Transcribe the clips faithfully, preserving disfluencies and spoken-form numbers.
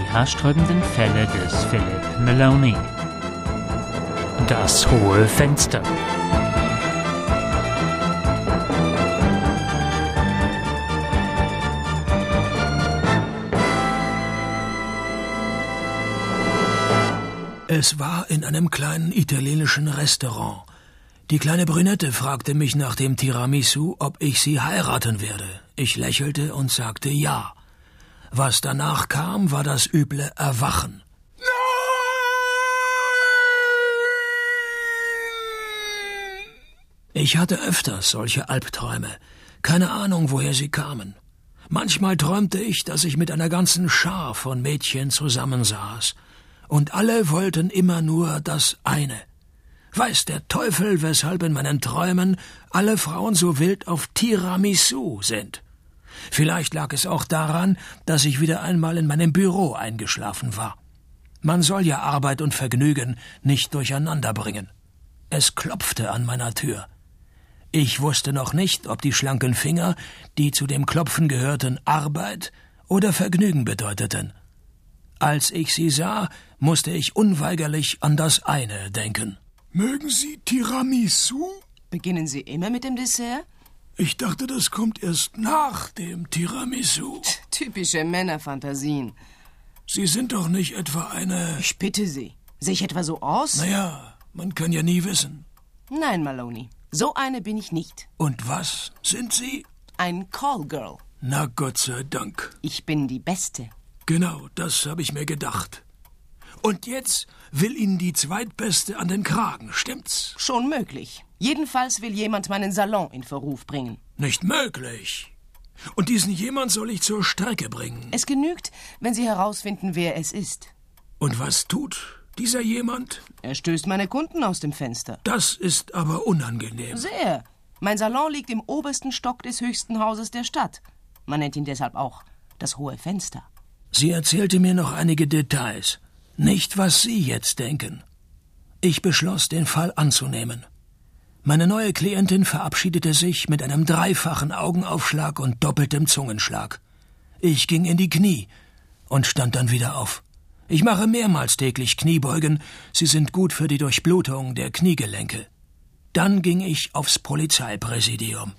haarsträubenden Fälle des Philip Maloney. Das hohe Fenster. Es war in einem kleinen italienischen Restaurant. Die kleine Brünette fragte mich nach dem Tiramisu, ob ich sie heiraten werde. Ich lächelte und sagte ja. Was danach kam, war das üble Erwachen. Ich hatte öfters solche Albträume. Keine Ahnung, woher sie kamen. Manchmal träumte ich, dass ich mit einer ganzen Schar von Mädchen zusammensaß. Und alle wollten immer nur das eine. Weiß der Teufel, weshalb in meinen Träumen alle Frauen so wild auf Tiramisu sind. Vielleicht lag es auch daran, dass ich wieder einmal in meinem Büro eingeschlafen war. Man soll ja Arbeit und Vergnügen nicht durcheinander bringen. Es klopfte an meiner Tür. Ich wusste noch nicht, ob die schlanken Finger, die zu dem Klopfen gehörten, Arbeit oder Vergnügen bedeuteten. Als ich sie sah, musste ich unweigerlich an das eine denken. Mögen Sie Tiramisu? Beginnen Sie immer mit dem Dessert? Ich dachte, das kommt erst nach dem Tiramisu. Typische Männerfantasien. Sie sind doch nicht etwa eine... Ich bitte Sie. Sehe ich etwa so aus? Naja, man kann ja nie wissen. Nein, Maloney. So eine bin ich nicht. Und was sind Sie? Ein Callgirl. Na Gott sei Dank. Ich bin die Beste. Genau, das habe ich mir gedacht. Und jetzt will Ihnen die Zweitbeste an den Kragen, stimmt's? Schon möglich. Jedenfalls will jemand meinen Salon in Verruf bringen. Nicht möglich. Und diesen jemand soll ich zur Strecke bringen. Es genügt, wenn Sie herausfinden, wer es ist. Und was tut dieser jemand? Er stößt meine Kunden aus dem Fenster. Das ist aber unangenehm. Sehr. Mein Salon liegt im obersten Stock des höchsten Hauses der Stadt. Man nennt ihn deshalb auch das hohe Fenster. Sie erzählte mir noch einige Details. Nicht, was Sie jetzt denken. Ich beschloss, den Fall anzunehmen. Meine neue Klientin verabschiedete sich mit einem dreifachen Augenaufschlag und doppeltem Zungenschlag. Ich ging in die Knie und stand dann wieder auf. Ich mache mehrmals täglich Kniebeugen, sie sind gut für die Durchblutung der Kniegelenke. Dann ging ich aufs Polizeipräsidium.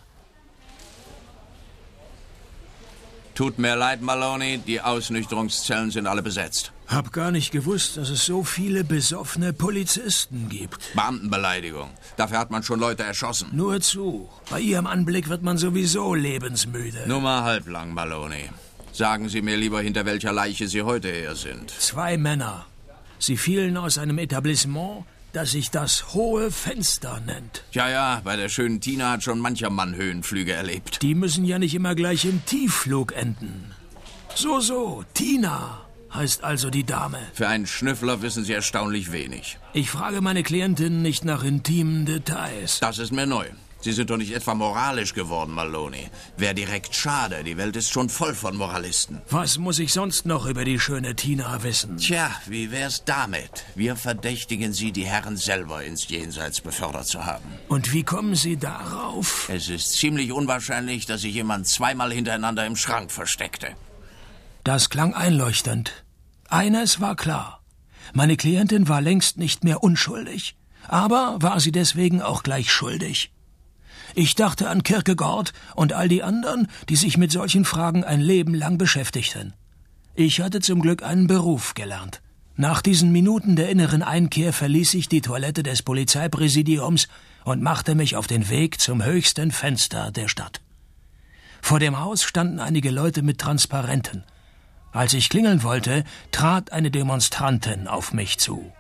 Tut mir leid, Maloney, die Ausnüchterungszellen sind alle besetzt. Hab gar nicht gewusst, dass es so viele besoffene Polizisten gibt. Beamtenbeleidigung. Dafür hat man schon Leute erschossen. Nur zu. Bei Ihrem Anblick wird man sowieso lebensmüde. Nur mal halblang, Maloney. Sagen Sie mir lieber, hinter welcher Leiche Sie heute her sind. Zwei Männer. Sie fielen aus einem Etablissement, das sich das hohe Fenster nennt. Ja, ja, bei der schönen Tina hat schon mancher Mann Höhenflüge erlebt. Die müssen ja nicht immer gleich im Tiefflug enden. So, so, Tina heißt also die Dame. Für einen Schnüffler wissen Sie erstaunlich wenig. Ich frage meine Klientin nicht nach intimen Details. Das ist mir neu. Sie sind doch nicht etwa moralisch geworden, Maloney. Wäre direkt schade, die Welt ist schon voll von Moralisten. Was muss ich sonst noch über die schöne Tina wissen? Tja, wie wär's damit? Wir verdächtigen Sie, die Herren selber ins Jenseits befördert zu haben. Und wie kommen Sie darauf? Es ist ziemlich unwahrscheinlich, dass sich jemand zweimal hintereinander im Schrank versteckte. Das klang einleuchtend. Eines war klar. Meine Klientin war längst nicht mehr unschuldig. Aber war sie deswegen auch gleich schuldig? Ich dachte an Kierkegaard und all die anderen, die sich mit solchen Fragen ein Leben lang beschäftigten. Ich hatte zum Glück einen Beruf gelernt. Nach diesen Minuten der inneren Einkehr verließ ich die Toilette des Polizeipräsidiums und machte mich auf den Weg zum höchsten Fenster der Stadt. Vor dem Haus standen einige Leute mit Transparenten. Als ich klingeln wollte, trat eine Demonstrantin auf mich zu.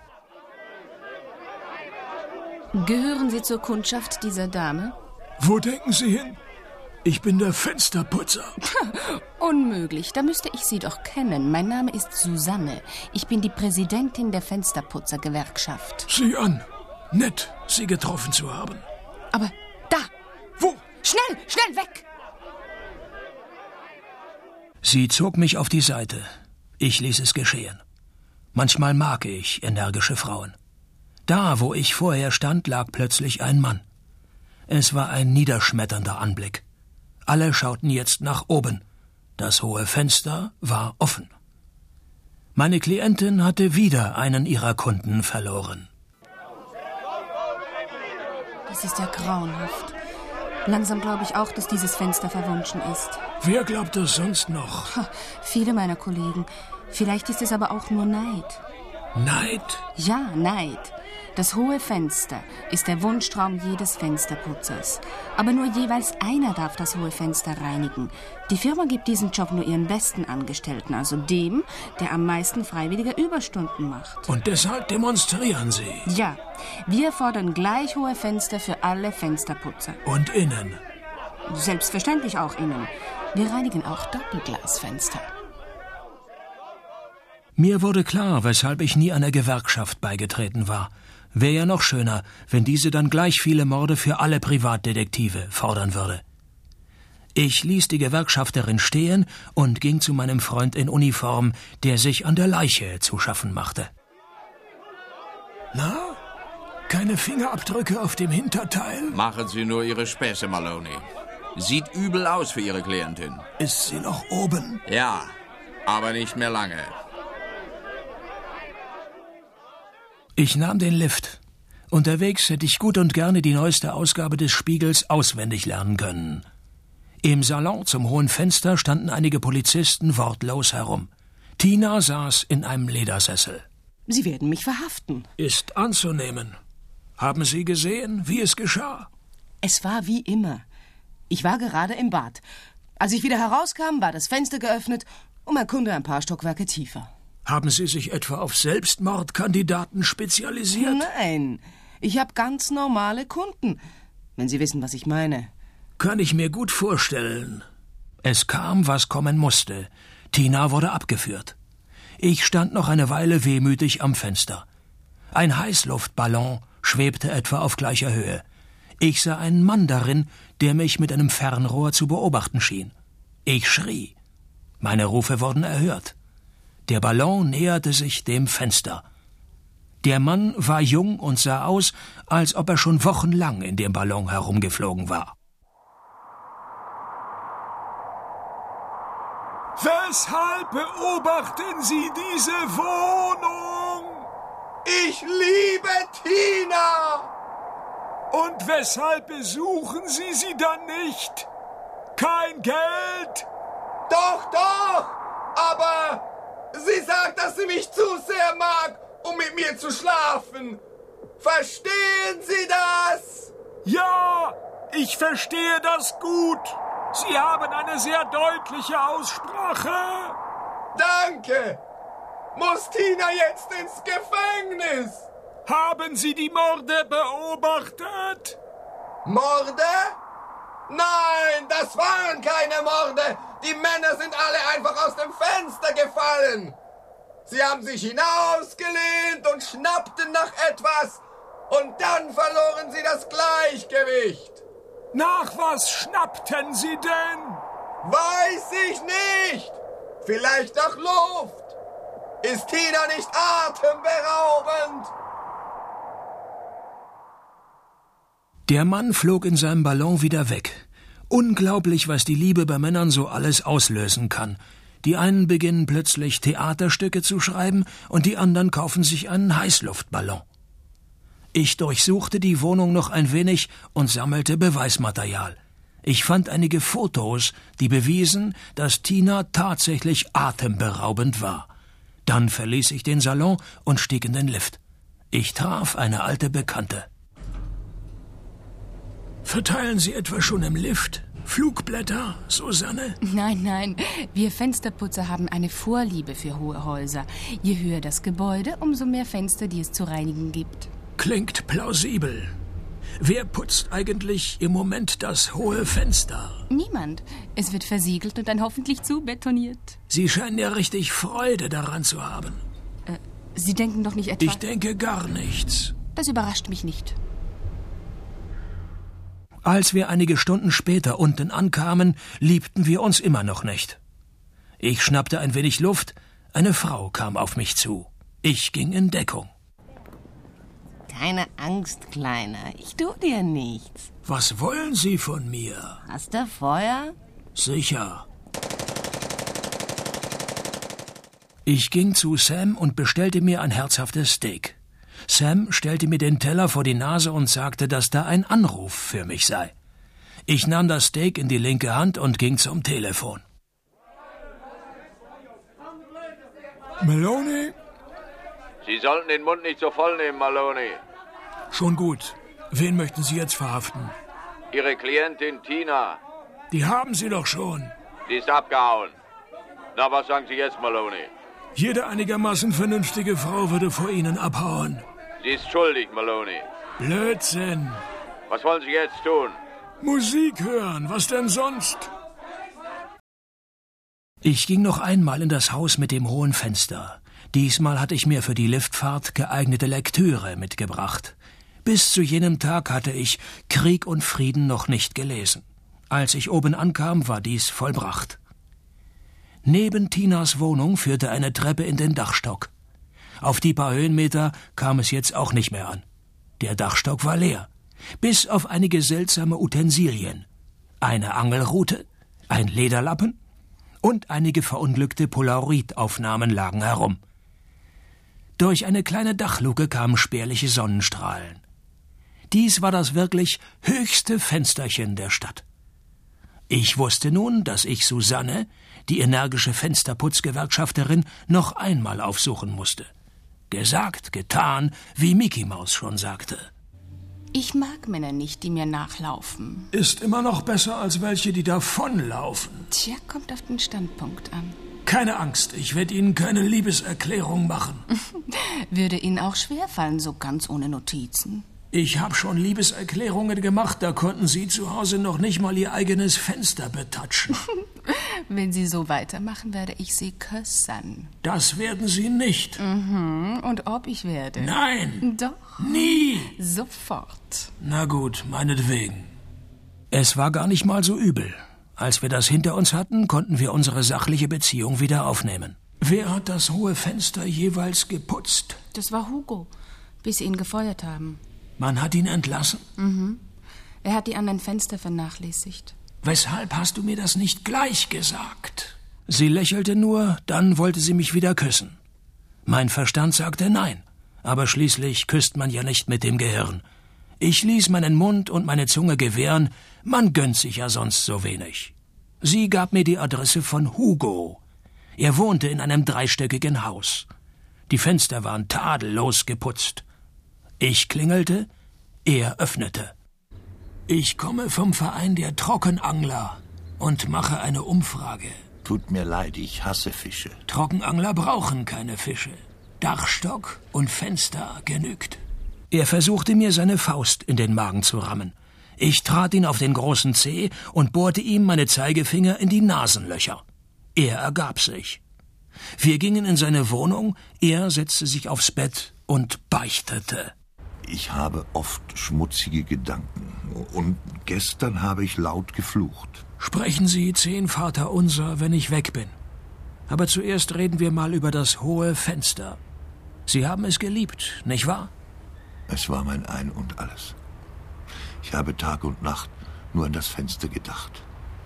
Gehören Sie zur Kundschaft dieser Dame? Wo denken Sie hin? Ich bin der Fensterputzer. Unmöglich, da müsste ich Sie doch kennen. Mein Name ist Susanne. Ich bin die Präsidentin der Fensterputzergewerkschaft. Sieh an. Nett, Sie getroffen zu haben. Aber da! Wo? Schnell, schnell weg! Sie zog mich auf die Seite. Ich ließ es geschehen. Manchmal mag ich energische Frauen. Da, wo ich vorher stand, lag plötzlich ein Mann. Es war ein niederschmetternder Anblick. Alle schauten jetzt nach oben. Das hohe Fenster war offen. Meine Klientin hatte wieder einen ihrer Kunden verloren. Das ist ja grauenhaft. Langsam glaube ich auch, dass dieses Fenster verwunschen ist. Wer glaubt das sonst noch? Ha, viele meiner Kollegen. Vielleicht ist es aber auch nur Neid. Neid? Ja, Neid. Das hohe Fenster ist der Wunschtraum jedes Fensterputzers. Aber nur jeweils einer darf das hohe Fenster reinigen. Die Firma gibt diesen Job nur ihren besten Angestellten, also dem, der am meisten freiwillige Überstunden macht. Und deshalb demonstrieren Sie? Ja, wir fordern gleich hohe Fenster für alle Fensterputzer. Und innen? Selbstverständlich auch innen. Wir reinigen auch Doppelglasfenster. Mir wurde klar, weshalb ich nie einer Gewerkschaft beigetreten war. Wäre ja noch schöner, wenn diese dann gleich viele Morde für alle Privatdetektive fordern würde. Ich ließ die Gewerkschafterin stehen und ging zu meinem Freund in Uniform, der sich an der Leiche zu schaffen machte. Na? Keine Fingerabdrücke auf dem Hinterteil? Machen Sie nur Ihre Späße, Maloney. Sieht übel aus für Ihre Klientin. Ist sie noch oben? Ja, aber nicht mehr lange. Ich nahm den Lift. Unterwegs hätte ich gut und gerne die neueste Ausgabe des Spiegels auswendig lernen können. Im Salon zum hohen Fenster standen einige Polizisten wortlos herum. Tina saß in einem Ledersessel. Sie werden mich verhaften. Ist anzunehmen. Haben Sie gesehen, wie es geschah? Es war wie immer. Ich war gerade im Bad. Als ich wieder herauskam, war das Fenster geöffnet und mein Kunde ein paar Stockwerke tiefer. Haben Sie sich etwa auf Selbstmordkandidaten spezialisiert? Nein, ich habe ganz normale Kunden, wenn Sie wissen, was ich meine. Kann ich mir gut vorstellen. Es kam, was kommen musste. Tina wurde abgeführt. Ich stand noch eine Weile wehmütig am Fenster. Ein Heißluftballon schwebte etwa auf gleicher Höhe. Ich sah einen Mann darin, der mich mit einem Fernrohr zu beobachten schien. Ich schrie. Meine Rufe wurden erhört. Der Ballon näherte sich dem Fenster. Der Mann war jung und sah aus, als ob er schon wochenlang in dem Ballon herumgeflogen war. Weshalb beobachten Sie diese Wohnung? Ich liebe Tina! Und weshalb besuchen Sie sie dann nicht? Kein Geld? Doch, doch! Aber sie sagt, dass sie mich zu sehr mag, um mit mir zu schlafen. Verstehen Sie das? Ja, ich verstehe das gut. Sie haben eine sehr deutliche Aussprache. Danke. Muss Tina jetzt ins Gefängnis? Haben Sie die Morde beobachtet? Morde? Nein, das waren keine Morde. Die Männer sind alle einfach aus dem Fenster gefallen. Sie haben sich hinausgelehnt und schnappten nach etwas. Und dann verloren sie das Gleichgewicht. Nach was schnappten Sie denn? Weiß ich nicht. Vielleicht nach Luft. Ist Tina nicht atemberaubend? Der Mann flog in seinem Ballon wieder weg. Unglaublich, was die Liebe bei Männern so alles auslösen kann. Die einen beginnen plötzlich Theaterstücke zu schreiben und die anderen kaufen sich einen Heißluftballon. Ich durchsuchte die Wohnung noch ein wenig und sammelte Beweismaterial. Ich fand einige Fotos, die bewiesen, dass Tina tatsächlich atemberaubend war. Dann verließ ich den Salon und stieg in den Lift. Ich traf eine alte Bekannte. Verteilen Sie etwa schon im Lift Flugblätter, Susanne? Nein, nein, wir Fensterputzer haben eine Vorliebe für hohe Häuser. Je höher das Gebäude, umso mehr Fenster, die es zu reinigen gibt. Klingt plausibel. Wer putzt eigentlich im Moment das hohe Fenster? Niemand. Es wird versiegelt und dann hoffentlich zubetoniert. Sie scheinen ja richtig Freude daran zu haben. Äh, Sie denken doch nicht etwa... Ich denke gar nichts. Das überrascht mich nicht. Als wir einige Stunden später unten ankamen, liebten wir uns immer noch nicht. Ich schnappte ein wenig Luft, eine Frau kam auf mich zu. Ich ging in Deckung. Keine Angst, Kleiner, ich tu dir nichts. Was wollen Sie von mir? Hast du Feuer? Sicher. Ich ging zu Sam und bestellte mir ein herzhaftes Steak. Sam stellte mir den Teller vor die Nase und sagte, dass da ein Anruf für mich sei. Ich nahm das Steak in die linke Hand und ging zum Telefon. Maloney? Sie sollten den Mund nicht so voll nehmen, Maloney. Schon gut. Wen möchten Sie jetzt verhaften? Ihre Klientin Tina. Die haben Sie doch schon. Die ist abgehauen. Na, was sagen Sie jetzt, Maloney? Jede einigermaßen vernünftige Frau würde vor Ihnen abhauen. Sie ist schuldig, Maloney. Blödsinn. Was wollen Sie jetzt tun? Musik hören, was denn sonst? Ich ging noch einmal in das Haus mit dem hohen Fenster. Diesmal hatte ich mir für die Liftfahrt geeignete Lektüre mitgebracht. Bis zu jenem Tag hatte ich Krieg und Frieden noch nicht gelesen. Als ich oben ankam, war dies vollbracht. Neben Tinas Wohnung führte eine Treppe in den Dachstock. Auf die paar Höhenmeter kam es jetzt auch nicht mehr an. Der Dachstock war leer, bis auf einige seltsame Utensilien. Eine Angelrute, ein Lederlappen und einige verunglückte Polaroidaufnahmen lagen herum. Durch eine kleine Dachluke kamen spärliche Sonnenstrahlen. Dies war das wirklich höchste Fensterchen der Stadt. Ich wusste nun, dass ich Susanne, die energische Fensterputzgewerkschafterin, noch einmal aufsuchen musste. Gesagt, getan, wie Mickey Maus schon sagte. Ich mag Männer nicht, die mir nachlaufen. Ist immer noch besser als welche, die davonlaufen. Tja, kommt auf den Standpunkt an. Keine Angst, ich werde Ihnen keine Liebeserklärung machen. Würde Ihnen auch schwerfallen, so ganz ohne Notizen. Ich habe schon Liebeserklärungen gemacht, da konnten Sie zu Hause noch nicht mal Ihr eigenes Fenster betatschen. Wenn Sie so weitermachen, werde ich Sie küssen. Das werden Sie nicht. Mhm. Und ob ich werde? Nein. Doch. Nie. Sofort. Na gut, meinetwegen. Es war gar nicht mal so übel. Als wir das hinter uns hatten, konnten wir unsere sachliche Beziehung wieder aufnehmen. Wer hat das hohe Fenster jeweils geputzt? Das war Hugo, bis Sie ihn gefeuert haben. Man hat ihn entlassen? Mhm. Er hat die anderen Fenster vernachlässigt. Weshalb hast du mir das nicht gleich gesagt? Sie lächelte nur, dann wollte sie mich wieder küssen. Mein Verstand sagte nein, aber schließlich küsst man ja nicht mit dem Gehirn. Ich ließ meinen Mund und meine Zunge gewähren, man gönnt sich ja sonst so wenig. Sie gab mir die Adresse von Hugo. Er wohnte in einem dreistöckigen Haus. Die Fenster waren tadellos geputzt. Ich klingelte, er öffnete. Ich komme vom Verein der Trockenangler und mache eine Umfrage. Tut mir leid, ich hasse Fische. Trockenangler brauchen keine Fische. Dachstock und Fenster genügt. Er versuchte mir seine Faust in den Magen zu rammen. Ich trat ihn auf den großen Zeh und bohrte ihm meine Zeigefinger in die Nasenlöcher. Er ergab sich. Wir gingen in seine Wohnung, er setzte sich aufs Bett und beichtete. Ich habe oft schmutzige Gedanken und gestern habe ich laut geflucht. Sprechen Sie zehn Vaterunser, wenn ich weg bin. Aber zuerst reden wir mal über das hohe Fenster. Sie haben es geliebt, nicht wahr? Es war mein Ein und Alles. Ich habe Tag und Nacht nur an das Fenster gedacht.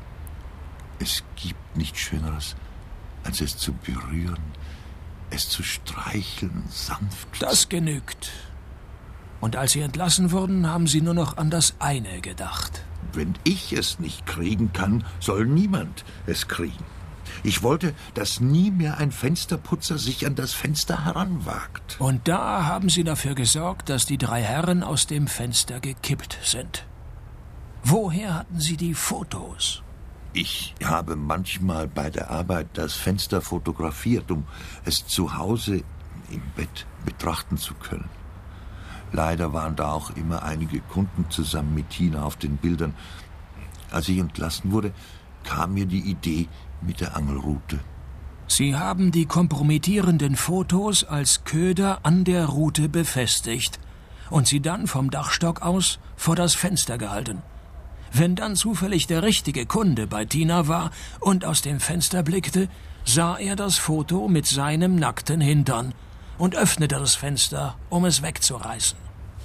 Es gibt nichts Schöneres, als es zu berühren, es zu streicheln, sanft. Das genügt. Und als Sie entlassen wurden, haben Sie nur noch an das eine gedacht. Wenn ich es nicht kriegen kann, soll niemand es kriegen. Ich wollte, dass nie mehr ein Fensterputzer sich an das Fenster heranwagt. Und da haben Sie dafür gesorgt, dass die drei Herren aus dem Fenster gekippt sind. Woher hatten Sie die Fotos? Ich habe manchmal bei der Arbeit das Fenster fotografiert, um es zu Hause im Bett betrachten zu können. Leider waren da auch immer einige Kunden zusammen mit Tina auf den Bildern. Als ich entlassen wurde, kam mir die Idee mit der Angelrute. Sie haben die kompromittierenden Fotos als Köder an der Rute befestigt und sie dann vom Dachstock aus vor das Fenster gehalten. Wenn dann zufällig der richtige Kunde bei Tina war und aus dem Fenster blickte, sah er das Foto mit seinem nackten Hintern und öffnete das Fenster, um es wegzureißen.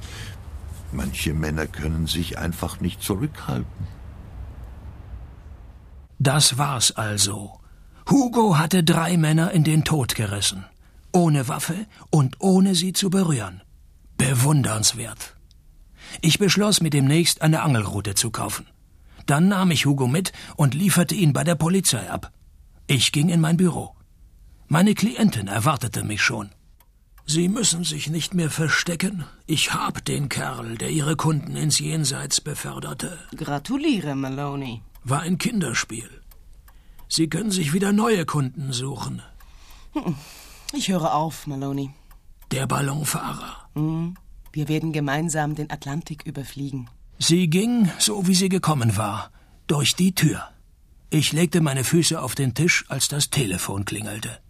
Manche Männer können sich einfach nicht zurückhalten. Das war's also. Hugo hatte drei Männer in den Tod gerissen. Ohne Waffe und ohne sie zu berühren. Bewundernswert. Ich beschloss, mir demnächst eine Angelrute zu kaufen. Dann nahm ich Hugo mit und lieferte ihn bei der Polizei ab. Ich ging in mein Büro. Meine Klientin erwartete mich schon. »Sie müssen sich nicht mehr verstecken. Ich hab den Kerl, der Ihre Kunden ins Jenseits beförderte.« Gratuliere, Maloney. War ein Kinderspiel. Sie können sich wieder neue Kunden suchen. Ich höre auf, Maloney. Der Ballonfahrer. Mhm. Wir werden gemeinsam den Atlantik überfliegen. Sie ging, so wie sie gekommen war, durch die Tür. Ich legte meine Füße auf den Tisch, als das Telefon klingelte.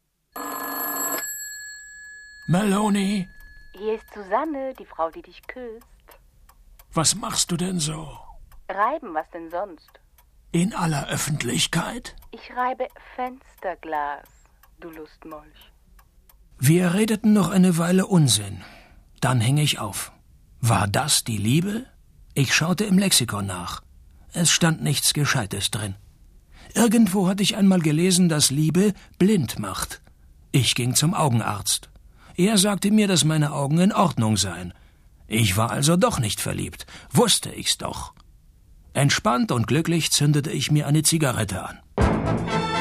Maloney? Hier ist Susanne, die Frau, die dich küsst. Was machst du denn so? Reiben, was denn sonst? In aller Öffentlichkeit? Ich reibe Fensterglas, du Lustmolch. Wir redeten noch eine Weile Unsinn. Dann hing ich auf. War das die Liebe? Ich schaute im Lexikon nach. Es stand nichts Gescheites drin. Irgendwo hatte ich einmal gelesen, dass Liebe blind macht. Ich ging zum Augenarzt. Er sagte mir, dass meine Augen in Ordnung seien. Ich war also doch nicht verliebt. Wusste ich's doch. Entspannt und glücklich zündete ich mir eine Zigarette an.